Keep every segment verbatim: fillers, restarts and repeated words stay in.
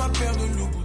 ma paire de Louboutin.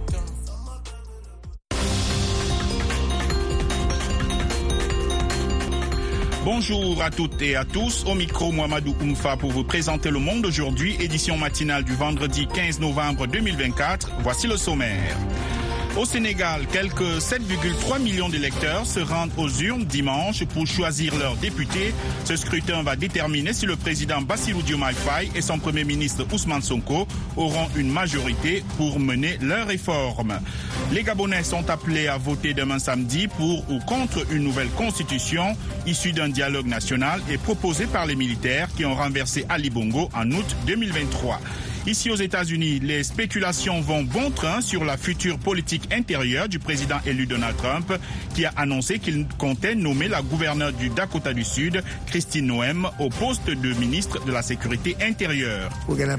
Bonjour à toutes et à tous, au micro Mohamedou Oumfa pour vous présenter Le Monde aujourd'hui, édition matinale du vendredi quinze novembre deux mille vingt-quatre. Voici le sommaire. Au Sénégal, quelques sept virgule trois millions d'électeurs se rendent aux urnes dimanche pour choisir leurs députés. Ce scrutin va déterminer si le président Bassirou Diomaye Faye et son premier ministre Ousmane Sonko auront une majorité pour mener leurs réformes. Les Gabonais sont appelés à voter demain samedi pour ou contre une nouvelle constitution issue d'un dialogue national et proposée par les militaires qui ont renversé Ali Bongo en août deux mille vingt-trois. Ici aux États-Unis, les spéculations vont bon train sur la future politique intérieure du président élu Donald Trump, qui a annoncé qu'il comptait nommer la gouverneure du Dakota du Sud, Christine Noem, au poste de ministre de la Sécurité intérieure.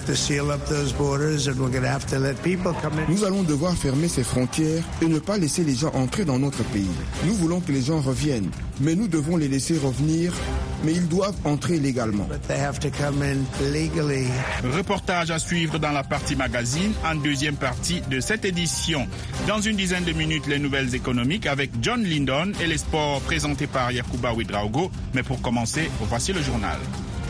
Nous allons devoir fermer ces frontières et ne pas laisser les gens entrer dans notre pays. Nous voulons que les gens reviennent, mais nous devons les laisser revenir, mais ils doivent entrer légalement. Reportage à suivre dans la partie magazine en deuxième partie de cette édition. Dans une dizaine de minutes, les nouvelles économiques avec John Lindon et les sports présentés par Yacouba Ouedraogo. Mais pour commencer, voici le journal.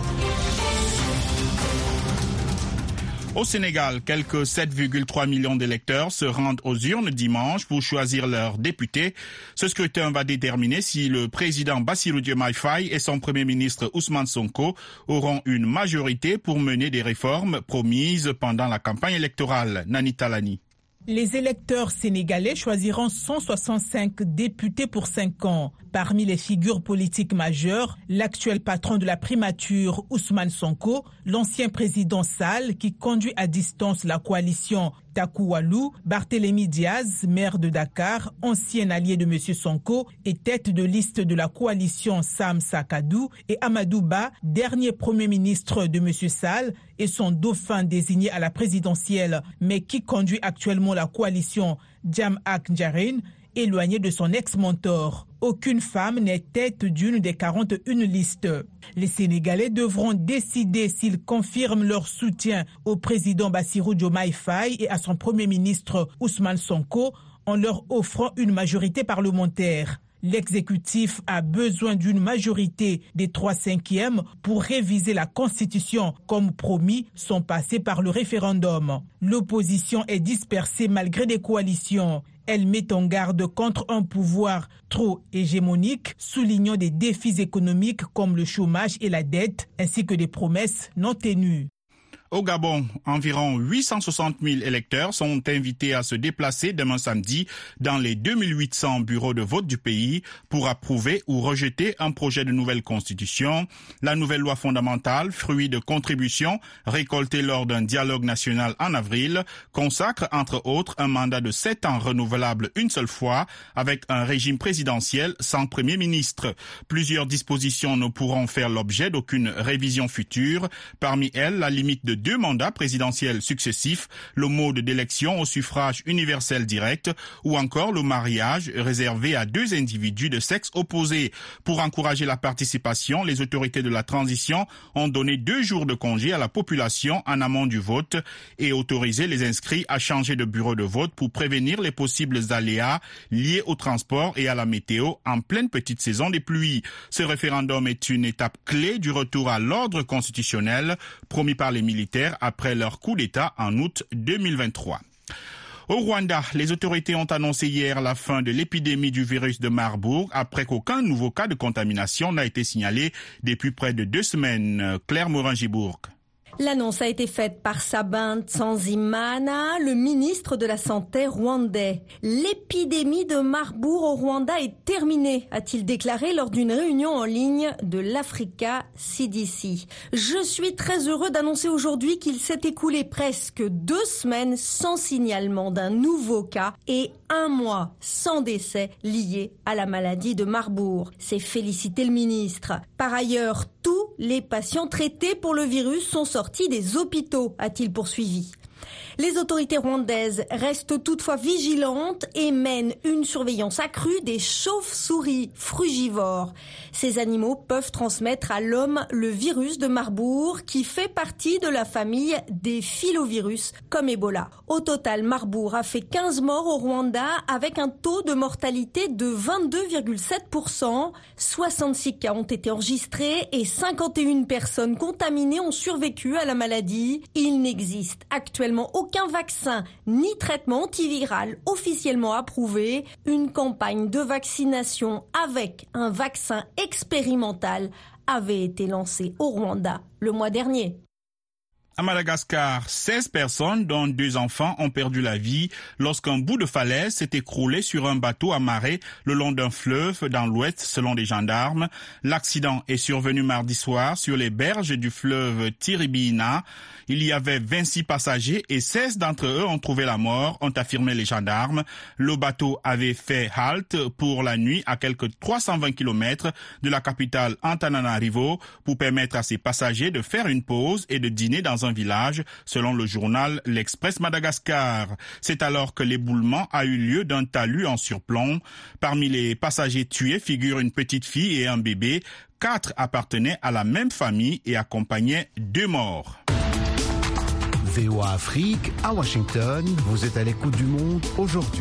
Au Sénégal, quelques sept virgule trois millions d'électeurs se rendent aux urnes dimanche pour choisir leurs députés. Ce scrutin va déterminer si le président Bassirou Diomaye Faye et son premier ministre Ousmane Sonko auront une majorité pour mener des réformes promises pendant la campagne électorale. Nani Talani. Les électeurs sénégalais choisiront cent soixante-cinq députés pour cinq ans. Parmi les figures politiques majeures, l'actuel patron de la primature, Ousmane Sonko, l'ancien président Sall, qui conduit à distance la coalition Takuwalu, Barthélémy Diaz, maire de Dakar, ancien allié de M. Sonko et tête de liste de la coalition Sam Sakadou, et Amadou Ba, dernier premier ministre de M. Sall et son dauphin désigné à la présidentielle, mais qui conduit actuellement la coalition Jam Ak Njaren, éloigné de son ex-mentor. Aucune femme n'est tête d'une des quarante et une listes. Les Sénégalais devront décider s'ils confirment leur soutien au président Bassirou Diomaye Faye et à son premier ministre Ousmane Sonko en leur offrant une majorité parlementaire. L'exécutif a besoin d'une majorité des trois cinquièmes pour réviser la Constitution, comme promis, sont passés par le référendum. L'opposition est dispersée malgré des coalitions. Elle met en garde contre un pouvoir trop hégémonique, soulignant des défis économiques comme le chômage et la dette, ainsi que des promesses non tenues. Au Gabon, environ huit cent soixante mille électeurs sont invités à se déplacer demain samedi dans les deux mille huit cents bureaux de vote du pays pour approuver ou rejeter un projet de nouvelle constitution. La nouvelle loi fondamentale, fruit de contributions récoltées lors d'un dialogue national en avril, consacre entre autres un mandat de sept ans renouvelable une seule fois avec un régime présidentiel sans premier ministre. Plusieurs dispositions ne pourront faire l'objet d'aucune révision future. Parmi elles, la limite de deux mandats présidentiels successifs, le mode d'élection au suffrage universel direct ou encore le mariage réservé à deux individus de sexe opposé. Pour encourager la participation, les autorités de la transition ont donné deux jours de congé à la population en amont du vote et autorisé les inscrits à changer de bureau de vote pour prévenir les possibles aléas liés au transport et à la météo en pleine petite saison des pluies. Ce référendum est une étape clé du retour à l'ordre constitutionnel promis par les militaires après leur coup d'État en août deux mille vingt-trois. Au Rwanda, les autorités ont annoncé hier la fin de l'épidémie du virus de Marburg après qu'aucun nouveau cas de contamination n'a été signalé depuis près de deux semaines. Claire Morin-Gibourg. L'annonce a été faite par Sabin Nsanzimana, le ministre de la Santé rwandais. L'épidémie de Marburg au Rwanda est terminée, a-t-il déclaré lors d'une réunion en ligne de l'Africa C D C. Je suis très heureux d'annoncer aujourd'hui qu'il s'est écoulé presque deux semaines sans signalement d'un nouveau cas et un mois sans décès liés à la maladie de Marburg. C'est féliciter le ministre. Par ailleurs, tous les patients traités pour le virus sont sortis des hôpitaux, a-t-il poursuivi. Les autorités rwandaises restent toutefois vigilantes et mènent une surveillance accrue des chauves-souris frugivores. Ces animaux peuvent transmettre à l'homme le virus de Marburg qui fait partie de la famille des filovirus comme Ebola. Au total, Marburg a fait quinze morts au Rwanda avec un taux de mortalité de vingt-deux virgule sept pour cent. soixante-six cas ont été enregistrés et cinquante et une personnes contaminées ont survécu à la maladie. Il n'existe actuellement aucun vaccin ni traitement antiviral officiellement approuvé. Une campagne de vaccination avec un vaccin expérimental avait été lancée au Rwanda le mois dernier. À Madagascar, seize personnes, dont deux enfants, ont perdu la vie lorsqu'un bout de falaise s'est écroulé sur un bateau amarré le long d'un fleuve dans l'ouest, selon les gendarmes. L'accident est survenu mardi soir sur les berges du fleuve Tiribina. Il y avait vingt-six passagers et seize d'entre eux ont trouvé la mort, ont affirmé les gendarmes. Le bateau avait fait halte pour la nuit à quelques trois cent vingt kilomètres de la capitale Antananarivo pour permettre à ses passagers de faire une pause et de dîner dans un village, selon le journal L'Express Madagascar. C'est alors que l'éboulement a eu lieu d'un talus en surplomb. Parmi les passagers tués figurent une petite fille et un bébé. Quatre appartenaient à la même famille et accompagnaient deux morts. V O A Afrique, à Washington, vous êtes à l'écoute du monde aujourd'hui.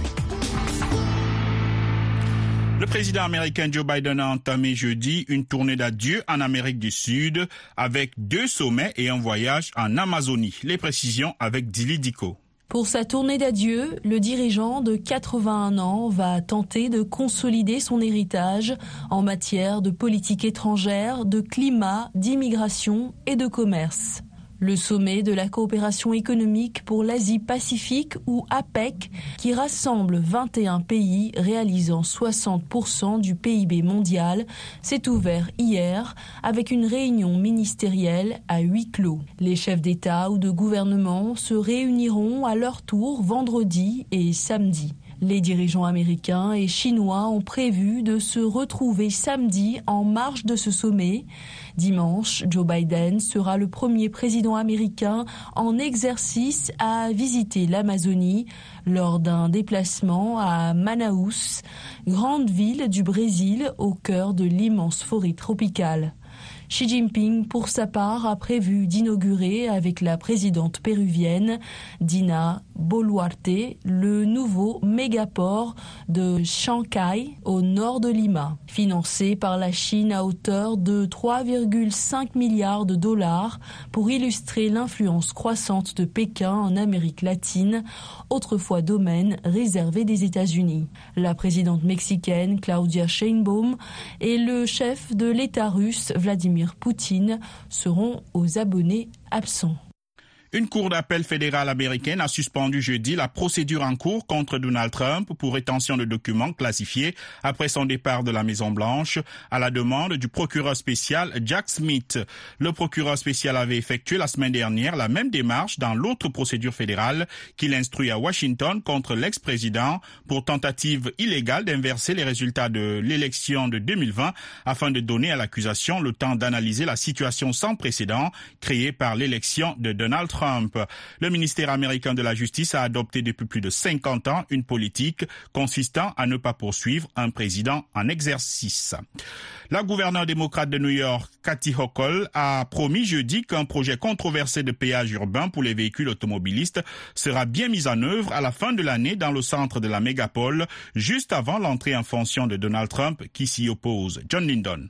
Le président américain Joe Biden a entamé jeudi une tournée d'adieu en Amérique du Sud avec deux sommets et un voyage en Amazonie. Les précisions avec Dili Diko. Pour sa tournée d'adieu, le dirigeant de quatre-vingt-un ans va tenter de consolider son héritage en matière de politique étrangère, de climat, d'immigration et de commerce. Le sommet de la coopération économique pour l'Asie-Pacifique ou APEC, qui rassemble vingt et un pays réalisant soixante pour cent du P I B mondial, s'est ouvert hier avec une réunion ministérielle à huis clos. Les chefs d'État ou de gouvernement se réuniront à leur tour vendredi et samedi. Les dirigeants américains et chinois ont prévu de se retrouver samedi en marge de ce sommet. Dimanche, Joe Biden sera le premier président américain en exercice à visiter l'Amazonie lors d'un déplacement à Manaus, grande ville du Brésil au cœur de l'immense forêt tropicale. Xi Jinping, pour sa part, a prévu d'inaugurer avec la présidente péruvienne Dina Boluarte le nouveau mégaport de Chancay au nord de Lima. Financé par la Chine à hauteur de trois virgule cinq milliards de dollars pour illustrer l'influence croissante de Pékin en Amérique latine, autrefois domaine réservé des États-Unis. La présidente mexicaine Claudia Sheinbaum et le chef de l'État russe Vladimir Poutine seront aux abonnés absents. Une cour d'appel fédérale américaine a suspendu jeudi la procédure en cours contre Donald Trump pour rétention de documents classifiés après son départ de la Maison-Blanche à la demande du procureur spécial Jack Smith. Le procureur spécial avait effectué la semaine dernière la même démarche dans l'autre procédure fédérale qu'il instruit à Washington contre l'ex-président pour tentative illégale d'inverser les résultats de l'élection de deux mille vingt afin de donner à l'accusation le temps d'analyser la situation sans précédent créée par l'élection de Donald Trump. Trump. Le ministère américain de la Justice a adopté depuis plus de cinquante ans une politique consistant à ne pas poursuivre un président en exercice. La gouverneure démocrate de New York, Kathy Hochul, a promis jeudi qu'un projet controversé de péage urbain pour les véhicules automobilistes sera bien mis en œuvre à la fin de l'année dans le centre de la mégapole, juste avant l'entrée en fonction de Donald Trump qui s'y oppose. John Lindon.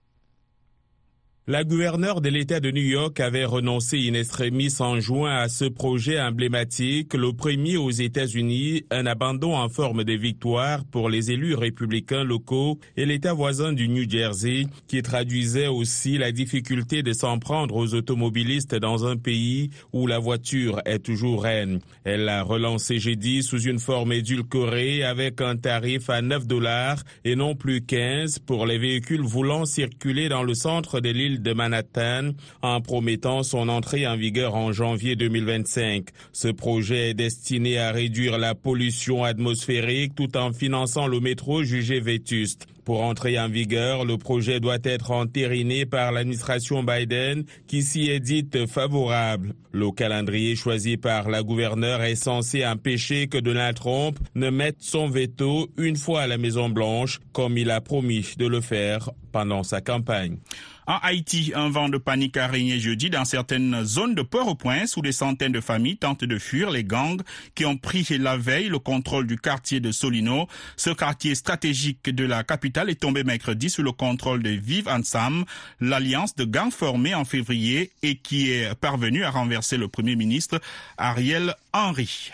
La gouverneure de l'État de New York avait renoncé in extremis en juin à ce projet emblématique, le premier aux États-Unis, un abandon en forme de victoire pour les élus républicains locaux et l'État voisin du New Jersey, qui traduisait aussi la difficulté de s'en prendre aux automobilistes dans un pays où la voiture est toujours reine. Elle l'a relancé jeudi sous une forme édulcorée avec un tarif à neuf dollars et non plus quinze pour les véhicules voulant circuler dans le centre de l'île de Manhattan en promettant son entrée en vigueur en janvier deux mille vingt-cinq. Ce projet est destiné à réduire la pollution atmosphérique tout en finançant le métro jugé vétuste. Pour entrer en vigueur, le projet doit être entériné par l'administration Biden qui s'y est dite favorable. Le calendrier choisi par la gouverneure est censé empêcher que Donald Trump ne mette son veto une fois à la Maison-Blanche, comme il a promis de le faire pendant sa campagne. En Haïti, un vent de panique a régné jeudi dans certaines zones de Port-au-Prince où des centaines de familles tentent de fuir les gangs qui ont pris la veille le contrôle du quartier de Solino. Ce quartier stratégique de la capitale est tombé mercredi sous le contrôle de Vive Ansam, l'alliance de gangs formée en février et qui est parvenue à renverser le Premier ministre Ariel Henry.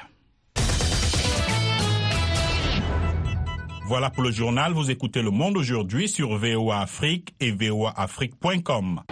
Voilà pour le journal. Vous écoutez Le Monde aujourd'hui sur V O A Afrique et V O A Afrique point com.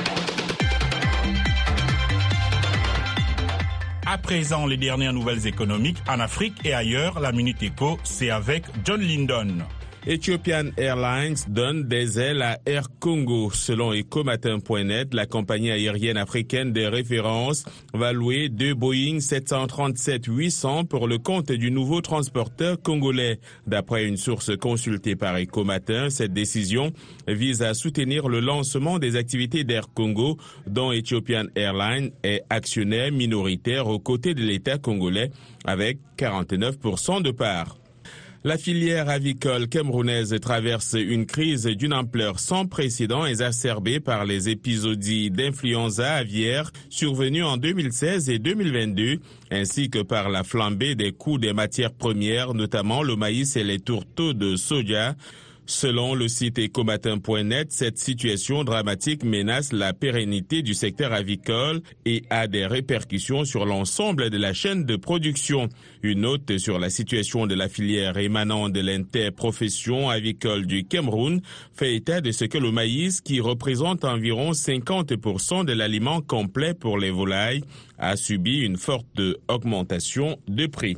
À présent, les dernières nouvelles économiques en Afrique et ailleurs. La Minute Éco, c'est avec John Lindon. Ethiopian Airlines donne des ailes à Air Congo. Selon Ecomatin point net, la compagnie aérienne africaine de référence va louer deux Boeing sept cent trente-sept huit cents pour le compte du nouveau transporteur congolais. D'après une source consultée par Ecomatin, cette décision vise à soutenir le lancement des activités d'Air Congo, dont Ethiopian Airlines est actionnaire minoritaire aux côtés de l'État congolais avec quarante-neuf pour cent de parts. La filière avicole camerounaise traverse une crise d'une ampleur sans précédent exacerbée par les épisodies d'influenza aviaire survenus en deux mille seize et deux mille vingt-deux, ainsi que par la flambée des coûts des matières premières, notamment le maïs et les tourteaux de soja. Selon le site Ecomatin point net, cette situation dramatique menace la pérennité du secteur avicole et a des répercussions sur l'ensemble de la chaîne de production. Une note sur la situation de la filière émanant de l'interprofession avicole du Cameroun fait état de ce que le maïs, qui représente environ cinquante pour cent de l'aliment complet pour les volailles, a subi une forte augmentation de prix.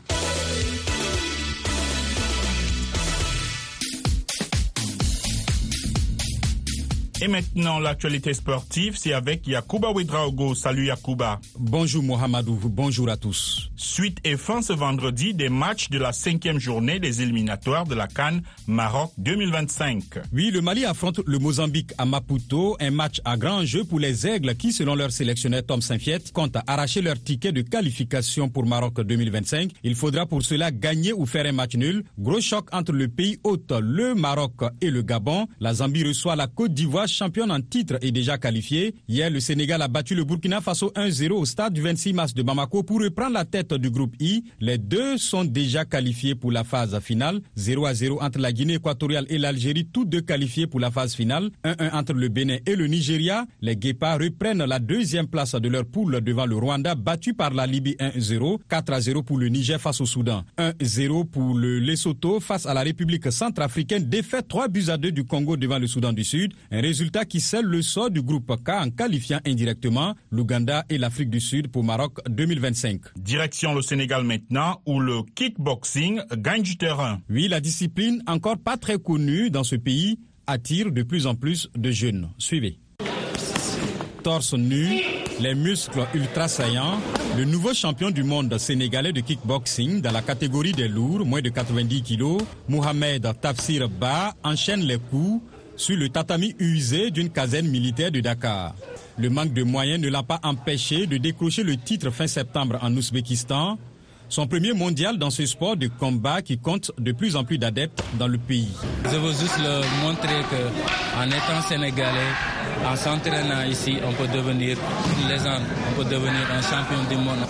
Et maintenant, l'actualité sportive, c'est avec Yacouba Ouedraogo. Salut Yacouba. Bonjour Mohamedou, bonjour à tous. Suite et fin ce vendredi des matchs de la cinquième journée des éliminatoires de la CAN Maroc deux mille vingt-cinq. Oui, le Mali affronte le Mozambique à Maputo, un match à grand enjeu pour les Aigles qui, selon leur sélectionneur Tom Saint-Fiet, comptent arracher leur ticket de qualification pour Maroc deux mille vingt-cinq. Il faudra pour cela gagner ou faire un match nul. Gros choc entre le pays hôte, le Maroc et le Gabon. La Zambie reçoit la Côte d'Ivoire, championne en titre et déjà qualifiée. Hier, le Sénégal a battu le Burkina Faso un zéro au stade du vingt-six mars de Bamako pour reprendre la tête du groupe I. Les deux sont déjà qualifiés pour la phase finale. zéro à zéro entre la Guinée équatoriale et l'Algérie, tous deux qualifiés pour la phase finale. un un entre le Bénin et le Nigeria. Les Guépards reprennent la deuxième place de leur poule devant le Rwanda, battu par la Libye un zéro. quatre à zéro pour le Niger face au Soudan. un zéro pour le Lesotho face à la République centrafricaine. Défaite trois buts à deux du Congo devant le Soudan du Sud. Un résultat qui scelle le sort du groupe K en qualifiant indirectement l'Ouganda et l'Afrique du Sud pour Maroc deux mille vingt-cinq. Direction le Sénégal maintenant, où le kickboxing gagne du terrain. Oui, la discipline, encore pas très connue dans ce pays, attire de plus en plus de jeunes. Suivez. Torse nu, les muscles ultra saillants, le nouveau champion du monde sénégalais de kickboxing dans la catégorie des lourds, moins de quatre-vingt-dix kilos, Mohamed Tafsir Ba, enchaîne les coups sur le tatami usé d'une caserne militaire de Dakar. Le manque de moyens ne l'a pas empêché de décrocher le titre fin septembre en Ouzbékistan, son premier mondial dans ce sport de combat qui compte de plus en plus d'adeptes dans le pays. Je veux juste leur montrer qu'en étant sénégalais, en s'entraînant ici, on peut devenir une légende, on peut devenir un champion du monde.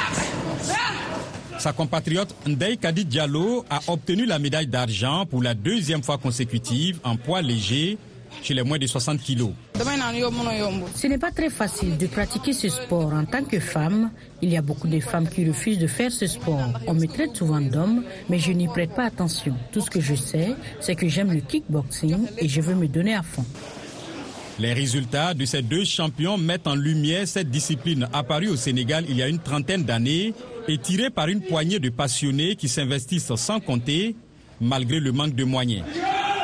Sa compatriote Ndeye Kadi Diallo a obtenu la médaille d'argent pour la deuxième fois consécutive en poids léger chez les moins de soixante kilos. Ce n'est pas très facile de pratiquer ce sport. En tant que femme, il y a beaucoup de femmes qui refusent de faire ce sport. On me traite souvent d'homme, mais je n'y prête pas attention. Tout ce que je sais, c'est que j'aime le kickboxing et je veux me donner à fond. Les résultats de ces deux champions mettent en lumière cette discipline apparue au Sénégal il y a une trentaine d'années et tirée par une poignée de passionnés qui s'investissent sans compter, malgré le manque de moyens.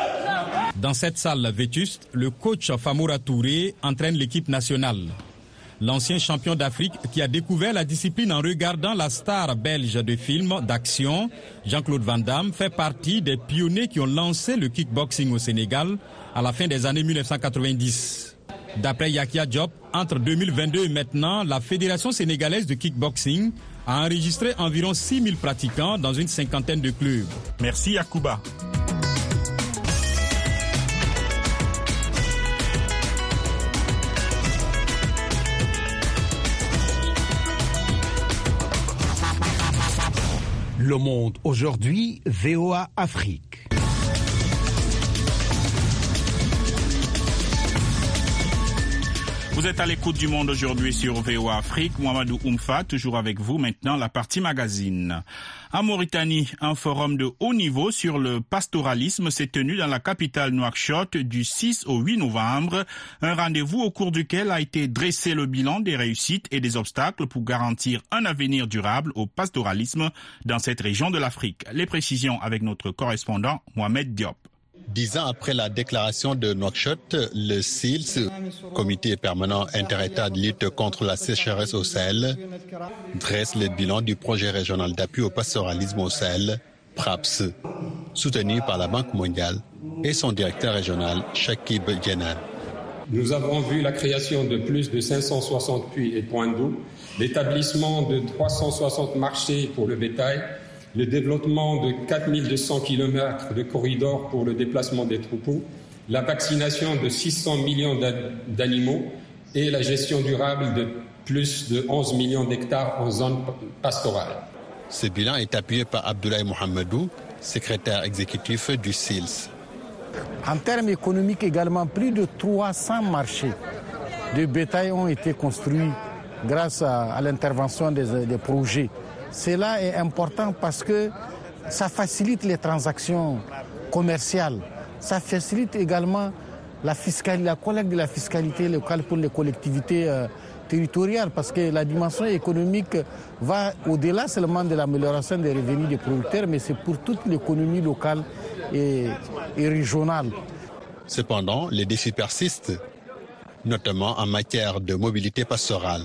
Dans cette salle vétuste, le coach Famoura Touré entraîne l'équipe nationale. L'ancien champion d'Afrique qui a découvert la discipline en regardant la star belge de films d'action, Jean-Claude Van Damme, fait partie des pionniers qui ont lancé le kickboxing au Sénégal à la fin des années mille neuf cent quatre-vingt-dix. D'après Yakia Diop, entre deux mille vingt-deux et maintenant, la Fédération sénégalaise de kickboxing a enregistré environ six mille pratiquants dans une cinquantaine de clubs. Merci Yacouba. Le Monde aujourd'hui, V O A Afrique. Vous êtes à l'écoute du Monde aujourd'hui sur V O A Afrique. Mohamedou Oumfa, toujours avec vous. Maintenant, la partie magazine. En Mauritanie, un forum de haut niveau sur le pastoralisme s'est tenu dans la capitale Nouakchott du six au huit novembre. Un rendez-vous au cours duquel a été dressé le bilan des réussites et des obstacles pour garantir un avenir durable au pastoralisme dans cette région de l'Afrique. Les précisions avec notre correspondant Mohamed Diop. Dix ans après la déclaration de Nouakchott, le C I L S, Comité permanent inter-État de lutte contre la sécheresse au Sahel, dresse le bilan du projet régional d'appui au pastoralisme au Sahel, PRAPS, soutenu par la Banque mondiale et son directeur régional, Shakib Djenan. Nous avons vu la création de plus de cinq cent soixante puits et points d'eau, l'établissement de trois cent soixante marchés pour le bétail, le développement de quatre mille deux cents kilomètres de corridors pour le déplacement des troupeaux, la vaccination de six cents millions d'animaux et la gestion durable de plus de onze millions d'hectares en zone pastorale. Ce bilan est appuyé par Abdoulaye Mohamedou, secrétaire exécutif du C I L S. En termes économiques également, plus de trois cents marchés de bétail ont été construits grâce à, à l'intervention des, des projets. Cela est important parce que ça facilite les transactions commerciales. Ça facilite également la, fiscalité, la collecte de la fiscalité locale pour les collectivités euh, territoriales parce que la dimension économique va au-delà seulement de l'amélioration des revenus des producteurs, mais c'est pour toute l'économie locale et, et régionale. Cependant, les défis persistent, notamment en matière de mobilité pastorale.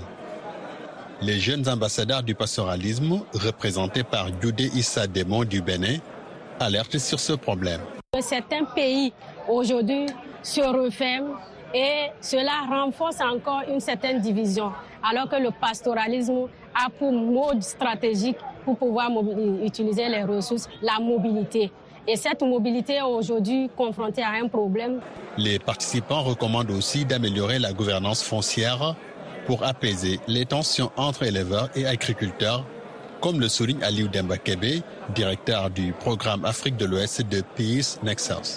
Les jeunes ambassadeurs du pastoralisme, représentés par Youdé Issa Démon du Bénin, alertent sur ce problème. Certains pays aujourd'hui se referment et cela renforce encore une certaine division, alors que le pastoralisme a pour mode stratégique pour pouvoir utiliser les ressources, la mobilité. Et cette mobilité est aujourd'hui confrontée à un problème. Les participants recommandent aussi d'améliorer la gouvernance foncière pour apaiser les tensions entre éleveurs et agriculteurs, comme le souligne Aliou Demba Kébé, directeur du programme Afrique de l'Ouest de Peace Nexus.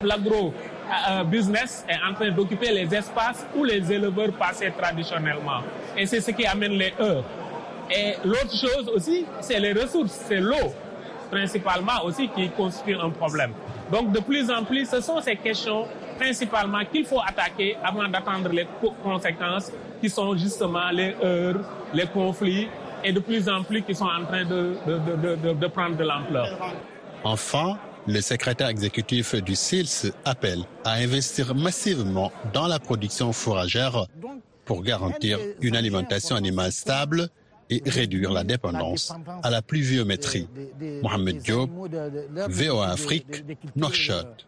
L'agro-business est en train d'occuper les espaces où les éleveurs passaient traditionnellement. Et c'est ce qui amène les heurts. Et l'autre chose aussi, c'est les ressources, c'est l'eau, principalement aussi, qui constitue un problème. Donc de plus en plus, ce sont ces questions principalement qu'il faut attaquer avant d'attendre les conséquences qui sont justement les heurts, les conflits et de plus en plus qui sont en train de, de, de, de, de prendre de l'ampleur. Enfin, le secrétaire exécutif du C I L S appelle à investir massivement dans la production fourragère pour garantir une alimentation animale stable et réduire la dépendance à la pluviométrie. Mohamed Diop, V O A Afrique, Nouakchott.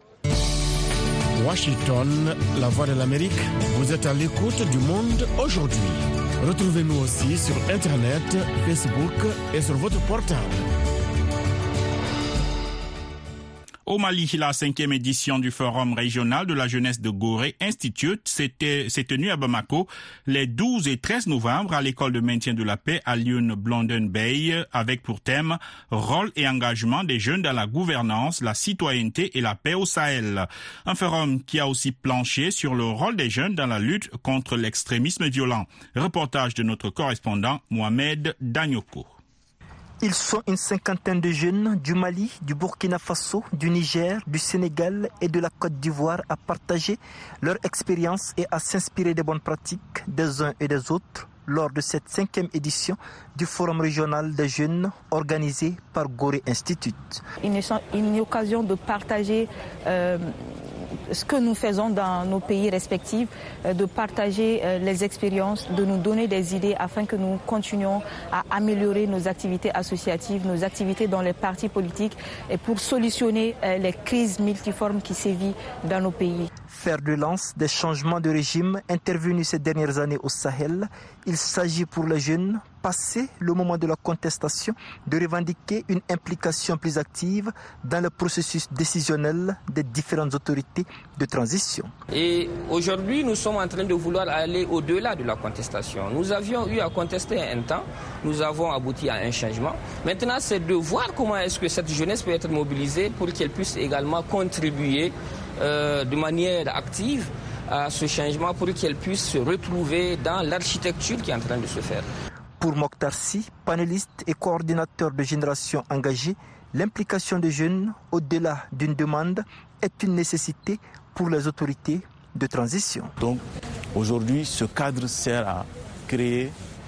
Washington, la voix de l'Amérique, vous êtes à l'écoute du Monde aujourd'hui. Retrouvez-nous aussi sur Internet, Facebook et sur votre portable. Au Mali, la cinquième édition du Forum régional de la jeunesse de Gorée Institute s'est tenue à Bamako les douze et treize novembre à l'école de maintien de la paix à Lyon-Blondin Bay avec pour thème « Rôle et engagement des jeunes dans la gouvernance, la citoyenneté et la paix au Sahel ». Un forum qui a aussi planché sur le rôle des jeunes dans la lutte contre l'extrémisme violent. Reportage de notre correspondant Mohamed Danyoko. Ils sont une cinquantaine de jeunes du Mali, du Burkina Faso, du Niger, du Sénégal et de la Côte d'Ivoire à partager leur expérience et à s'inspirer des bonnes pratiques des uns et des autres lors de cette cinquième édition du Forum régional des jeunes organisé par Gorée Institute. Une, une occasion de partager euh, ce que nous faisons dans nos pays respectifs, de partager les expériences, de nous donner des idées afin que nous continuions à améliorer nos activités associatives, nos activités dans les partis politiques et pour solutionner les crises multiformes qui sévissent dans nos pays. Fer de lance des changements de régime intervenus ces dernières années au Sahel, il s'agit pour les jeunes, passé le moment de la contestation, de revendiquer une implication plus active dans le processus décisionnel des différentes autorités de transition. Et aujourd'hui, nous sommes en train de vouloir aller au-delà de la contestation. Nous avions eu à contester un temps, nous avons abouti à un changement. Maintenant, c'est de voir comment est-ce que cette jeunesse peut être mobilisée pour qu'elle puisse également contribuer euh, de manière active à ce changement, pour qu'elle puisse se retrouver dans l'architecture qui est en train de se faire. Pour Mokhtar Sy, panéliste et coordinateur de Génération Engagée, l'implication des jeunes, au-delà d'une demande, est une nécessité pour les autorités de transition. Donc aujourd'hui, ce cadre sert à créer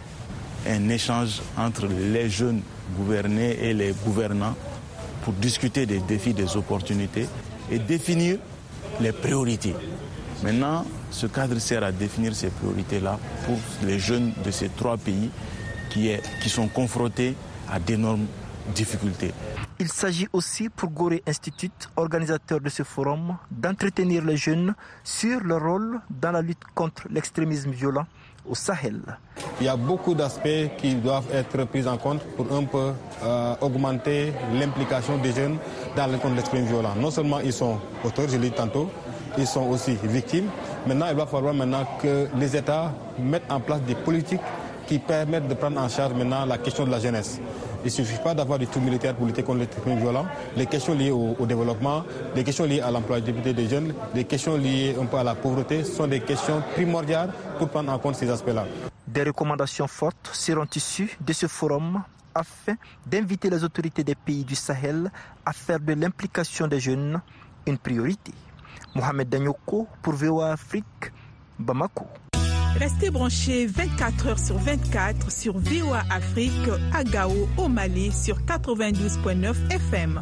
un échange entre les jeunes gouvernés et les gouvernants pour discuter des défis, des opportunités et définir les priorités. Maintenant, ce cadre sert à définir ces priorités-là pour les jeunes de ces trois pays qui, est, qui sont confrontés à d'énormes difficultés. Il s'agit aussi pour Gorée Institute, organisateur de ce forum, d'entretenir les jeunes sur leur rôle dans la lutte contre l'extrémisme violent au Sahel. Il y a beaucoup d'aspects qui doivent être pris en compte pour un peu euh, augmenter l'implication des jeunes dans le contre l'extrémisme violent. Non seulement ils sont auteurs, je l'ai dit tantôt, ils sont aussi victimes. Maintenant, il va falloir maintenant que les États mettent en place des politiques qui permettent de prendre en charge maintenant la question de la jeunesse. Il ne suffit pas d'avoir des troupes militaires pour lutter contre l'extrémisme violent. Les questions liées au, au développement, les questions liées à l'employabilité des jeunes, les questions liées un peu à la pauvreté sont des questions primordiales pour prendre en compte ces aspects-là. Des recommandations fortes seront issues de ce forum afin d'inviter les autorités des pays du Sahel à faire de l'implication des jeunes une priorité. Mohamed Danyoko pour V O A Afrique, Bamako. Restez branchés vingt-quatre heures sur vingt-quatre sur V O A Afrique à Gao, au Mali, sur quatre-vingt-douze virgule neuf F M.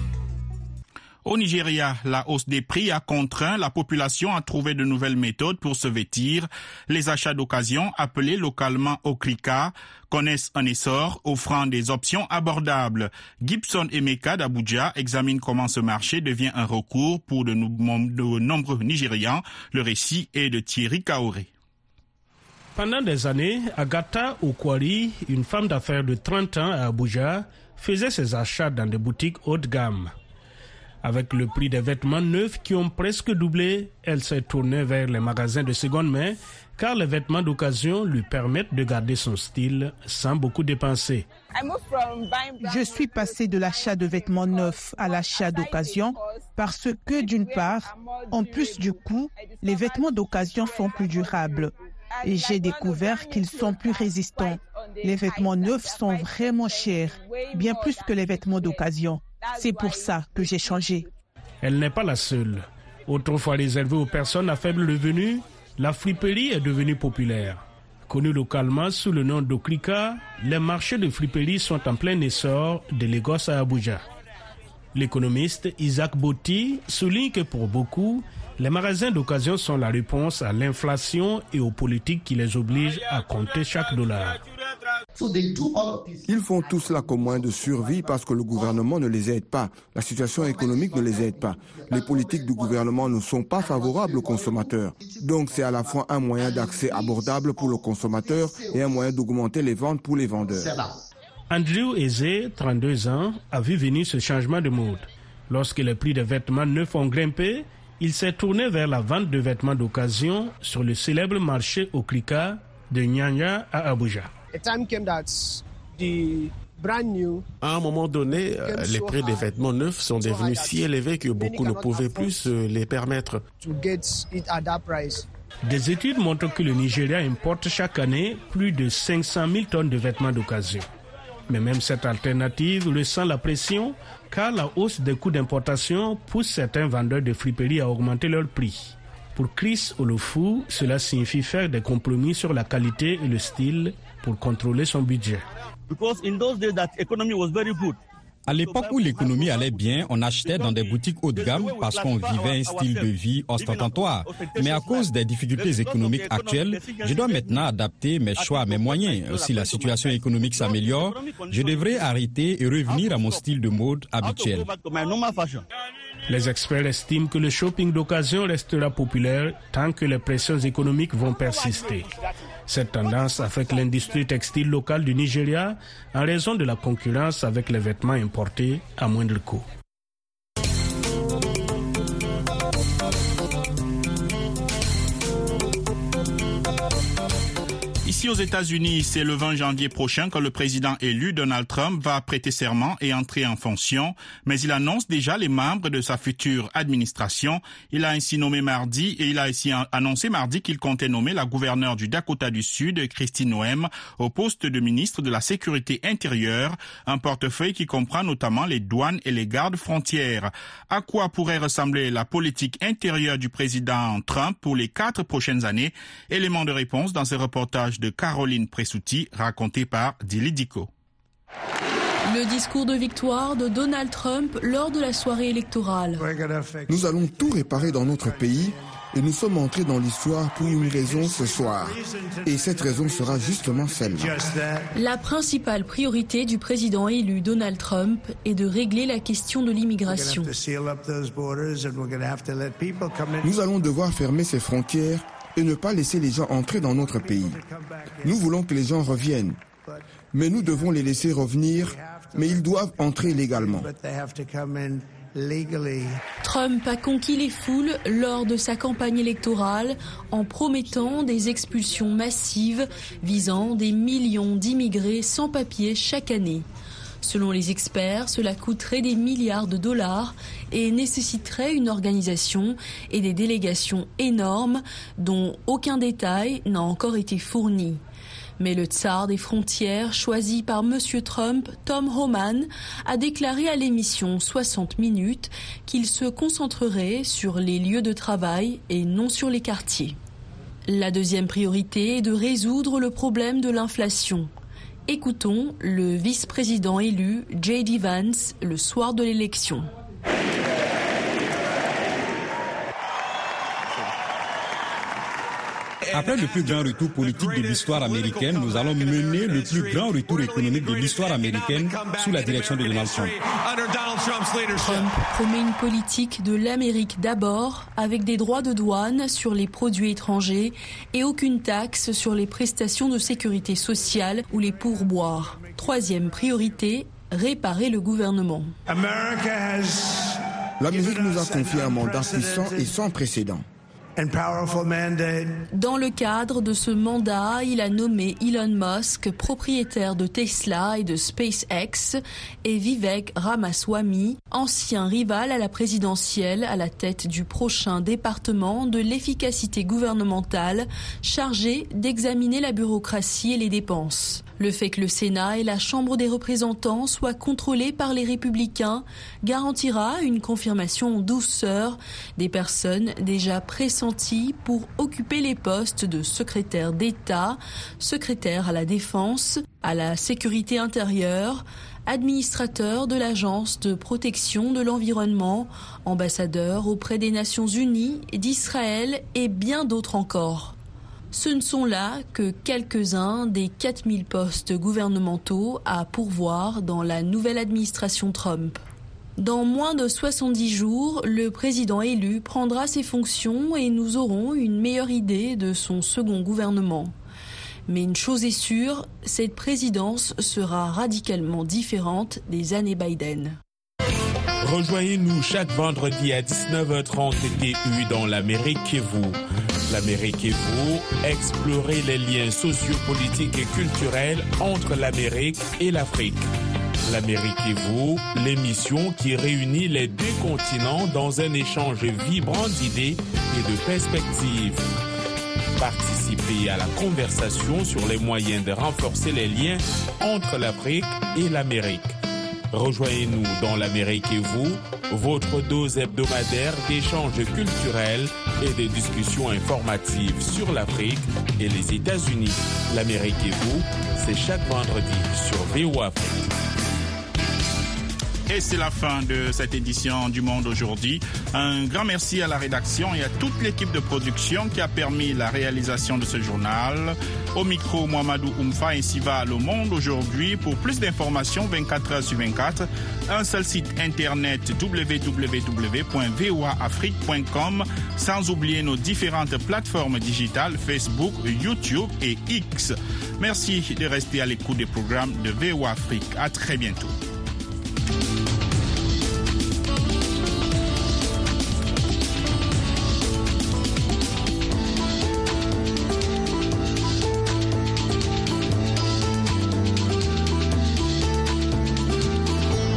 Au Nigeria, la hausse des prix a contraint la population à trouver de nouvelles méthodes pour se vêtir. Les achats d'occasion, appelés localement Okrika, connaissent un essor, offrant des options abordables. Gibson Emeka d'Abuja examine comment ce marché devient un recours pour de, no- de nombreux Nigérians. Le récit est de Thierry Kaoré. Pendant des années, Agatha Okwari, une femme d'affaires de trente ans à Abuja, faisait ses achats dans des boutiques haut de gamme. Avec le prix des vêtements neufs qui ont presque doublé, elle s'est tournée vers les magasins de seconde main car les vêtements d'occasion lui permettent de garder son style sans beaucoup dépenser. Je suis passée de l'achat de vêtements neufs à l'achat d'occasion parce que d'une part, en plus du coût, les vêtements d'occasion sont plus durables. Et j'ai découvert qu'ils sont plus résistants. Les vêtements neufs sont vraiment chers, bien plus que les vêtements d'occasion. C'est pour ça que j'ai changé. Elle n'est pas la seule. Autrefois réservée aux personnes à faible revenu, la friperie est devenue populaire. Connue localement sous le nom d'Okrika, les marchés de friperie sont en plein essor de Lagos à Abuja. L'économiste Isaac Botti souligne que pour beaucoup, les magasins d'occasion sont la réponse à l'inflation et aux politiques qui les obligent à compter chaque dollar. Ils font tout cela comme moyen de survie parce que le gouvernement ne les aide pas. La situation économique ne les aide pas. Les politiques du gouvernement ne sont pas favorables aux consommateurs. Donc c'est à la fois un moyen d'accès abordable pour le consommateur et un moyen d'augmenter les ventes pour les vendeurs. Andrew Eze, trente-deux ans, a vu venir ce changement de mode. Lorsque les prix des vêtements neufs ont grimpé, il s'est tourné vers la vente de vêtements d'occasion sur le célèbre marché Okrika de Nyanya à Abuja. À un moment donné, les prix des vêtements neufs sont devenus si élevés que beaucoup ne pouvaient plus se les permettre. Des études montrent que le Nigeria importe chaque année plus de cinq cent mille tonnes de vêtements d'occasion. Mais même cette alternative ressent la pression car la hausse des coûts d'importation pousse certains vendeurs de friperies à augmenter leurs prix. Pour Chris Olofu, cela signifie faire des compromis sur la qualité et le style pour contrôler son budget. À l'époque où l'économie allait bien, on achetait dans des boutiques haut de gamme parce qu'on vivait un style de vie ostentatoire. Mais à cause des difficultés économiques actuelles, je dois maintenant adapter mes choix à mes moyens. Si la situation économique s'améliore, je devrais arrêter et revenir à mon style de mode habituel. Les experts estiment que le shopping d'occasion restera populaire tant que les pressions économiques vont persister. Cette tendance affecte l'industrie textile locale du Nigeria en raison de la concurrence avec les vêtements importés à moindre coût. Ici aux États-Unis, c'est le vingt janvier prochain que le président élu Donald Trump va prêter serment et entrer en fonction, mais il annonce déjà les membres de sa future administration. Il a ainsi nommé mardi et il a ainsi annoncé mardi qu'il comptait nommer la gouverneure du Dakota du Sud, Kristi Noem, au poste de ministre de la Sécurité intérieure, un portefeuille qui comprend notamment les douanes et les gardes frontières. À quoi pourrait ressembler la politique intérieure du président Trump pour les quatre prochaines années? Élément de réponse dans ce reportage de Caroline Pressouti, raconté par Dili Diko. Le discours de victoire de Donald Trump lors de la soirée électorale. Nous allons tout réparer dans notre pays et nous sommes entrés dans l'histoire pour une raison ce soir. Et cette raison sera justement celle-là. La principale priorité du président élu Donald Trump est de régler la question de l'immigration. Nous allons devoir fermer ces frontières et ne pas laisser les gens entrer dans notre pays. Nous voulons que les gens reviennent, mais nous devons les laisser revenir, mais ils doivent entrer légalement. Trump a conquis les foules lors de sa campagne électorale en promettant des expulsions massives visant des millions d'immigrés sans papier chaque année. Selon les experts, cela coûterait des milliards de dollars et nécessiterait une organisation et des délégations énormes dont aucun détail n'a encore été fourni. Mais le tsar des frontières, choisi par M. Trump, Tom Homan, a déclaré à l'émission soixante minutes qu'il se concentrerait sur les lieux de travail et non sur les quartiers. La deuxième priorité est de résoudre le problème de l'inflation. Écoutons le vice-président élu J D Vance le soir de l'élection. Après le plus grand retour politique de l'histoire américaine, nous allons mener le plus grand retour économique de l'histoire américaine sous la direction de Donald Trump. Trump promet une politique de l'Amérique d'abord, avec des droits de douane sur les produits étrangers et aucune taxe sur les prestations de sécurité sociale ou les pourboires. Troisième priorité, réparer le gouvernement. L'Amérique nous a confié un mandat puissant et sans précédent. Dans le cadre de ce mandat, il a nommé Elon Musk propriétaire de Tesla et de SpaceX et Vivek Ramaswamy, ancien rival à la présidentielle, à la tête du prochain département de l'efficacité gouvernementale chargé d'examiner la bureaucratie et les dépenses. Le fait que le Sénat et la Chambre des représentants soient contrôlés par les républicains garantira une confirmation en douceur des personnes déjà pressenties pour occuper les postes de secrétaire d'État, secrétaire à la Défense, à la Sécurité intérieure, administrateur de l'Agence de protection de l'environnement, ambassadeur auprès des Nations Unies, d'Israël et bien d'autres encore. Ce ne sont là que quelques-uns des quatre mille postes gouvernementaux à pourvoir dans la nouvelle administration Trump. Dans moins de soixante-dix jours, le président élu prendra ses fonctions et nous aurons une meilleure idée de son second gouvernement. Mais une chose est sûre, cette présidence sera radicalement différente des années Biden. Rejoignez-nous chaque vendredi à dix-neuf heures trente T U dans l'Amérique et vous. L'Amérique et vous, explorez les liens sociopolitiques et culturels entre l'Amérique et l'Afrique. L'Amérique et vous, l'émission qui réunit les deux continents dans un échange vibrant d'idées et de perspectives. Participez à la conversation sur les moyens de renforcer les liens entre l'Afrique et l'Amérique. Rejoignez-nous dans l'Amérique et vous, votre dose hebdomadaire d'échanges culturels et de discussions informatives sur l'Afrique et les États-Unis. L'Amérique et vous, c'est chaque vendredi sur V O A Afrique. Et c'est la fin de cette édition du Monde aujourd'hui. Un grand merci à la rédaction et à toute l'équipe de production qui a permis la réalisation de ce journal. Au micro, Mohamedou Oumfa, ainsi va Le Monde aujourd'hui. Pour plus d'informations, vingt-quatre heures sur vingt-quatre, un seul site internet w w w point v o a afrique point com, sans oublier nos différentes plateformes digitales Facebook, YouTube et X. Merci de rester à l'écoute des programmes de V O A Afrique. À très bientôt.